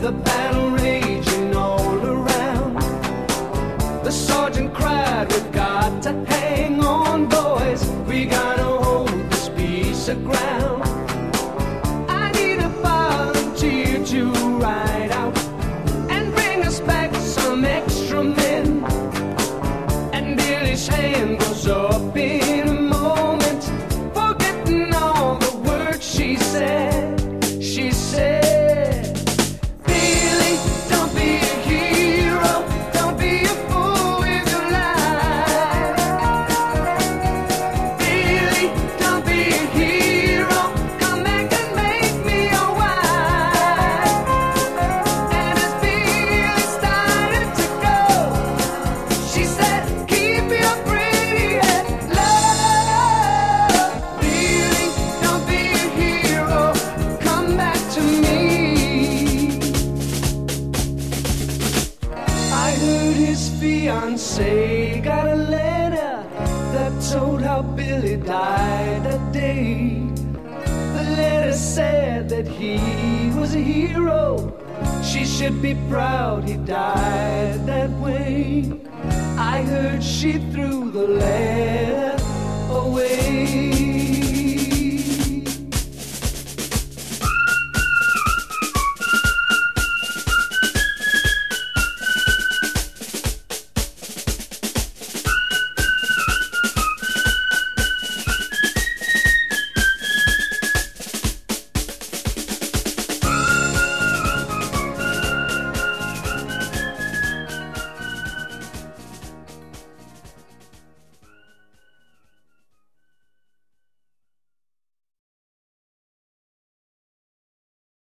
the battle raging all around. The sergeant cried, "We've got to hang on, boys. We gotta hold this piece of ground. I need a volunteer to ride out and bring us back some extra men." And Billy's hand goes up in a moment, forgetting all the words she said. She said, "Billy, don't be a hero. Don't be a fool with your life. Billy, don't be a hero. Come back and make me your wife." And as Billy started to go, she said, "Keep your pretty head low. Billy, don't be a hero. Come back to me." I heard his fiancée got a letter that told how Billy died that day. The letter said that he was a hero. She should be proud he died that way. I heard she threw the letter